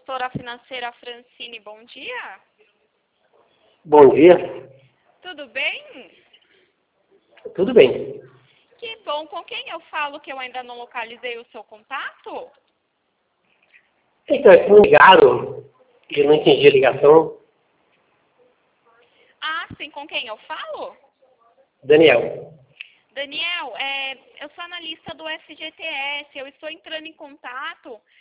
consultora financeira Francine, bom dia. Bom dia, Tudo bem? tudo bem. Que bom. Com quem eu falo que eu ainda não localizei o seu contato? Então, é que me ligaram, eu não entendi a ligação. Ah, sim, com quem eu falo? Daniel. Daniel, eu sou analista do FGTS, eu estou entrando em contato